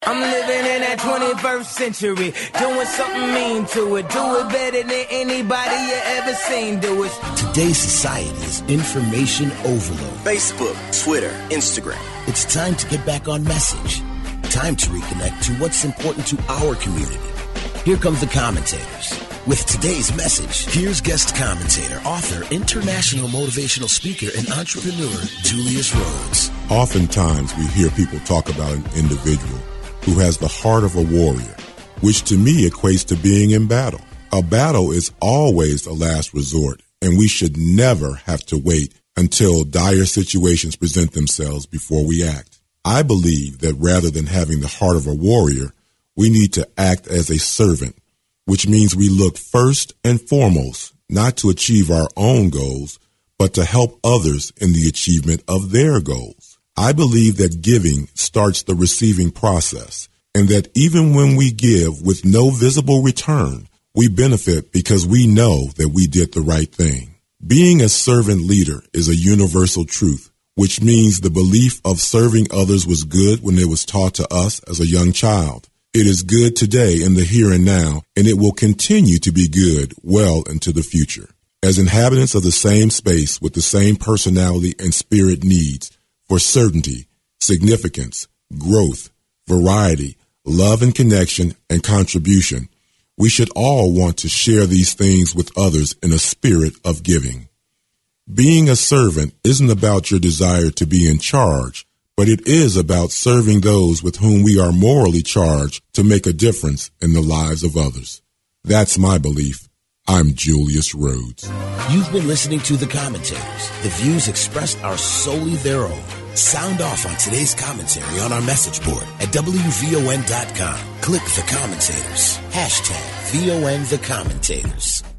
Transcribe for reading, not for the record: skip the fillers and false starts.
I'm living in that 21st century, doing something mean to it. Do it better than anybody you ever seen do it. Today's society is information overload. Facebook, Twitter, Instagram. It's time to get back on message. Time to reconnect to what's important to our community. Here comes the commentators. With today's message, here's guest commentator, author, international motivational speaker, and entrepreneur, Julius Rhodes. Oftentimes, we hear people talk about an individual who has the heart of a warrior, which to me equates to being in battle. A battle is always a last resort, and we should never have to wait until dire situations present themselves before we act. I believe that rather than having the heart of a warrior, we need to act as a servant, which means we look first and foremost not to achieve our own goals, but to help others in the achievement of their goals. I believe that giving starts the receiving process, and that even when we give with no visible return, we benefit because we know that we did the right thing. Being a servant leader is a universal truth, which means the belief of serving others was good when it was taught to us as a young child. It is good today in the here and now, and it will continue to be good well into the future. As inhabitants of the same space with the same personality and spirit needs for certainty, significance, growth, variety, love and connection, and contribution, we should all want to share these things with others in a spirit of giving. Being a servant isn't about your desire to be in charge, but it is about serving those with whom we are morally charged to make a difference in the lives of others. That's my belief. I'm Julius Rhodes. You've been listening to The Commentators. The views expressed are solely their own. Sound off on today's commentary on our message board at WVON.com. Click The Commentators. #VON The Commentators.